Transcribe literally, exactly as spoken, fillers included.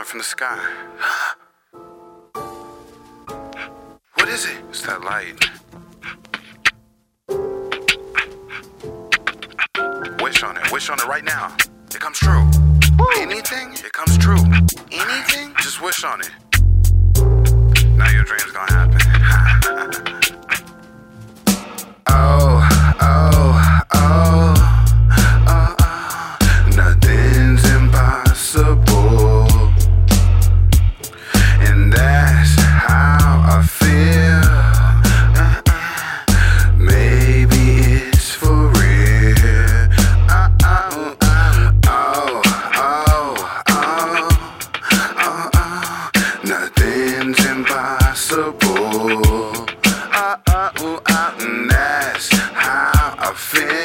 from the sky. What is it? It's that light. Wish on it. Wish on it right now. It comes true. Anything? It comes true. Anything? Just wish on it. Now your dream's gonna happen.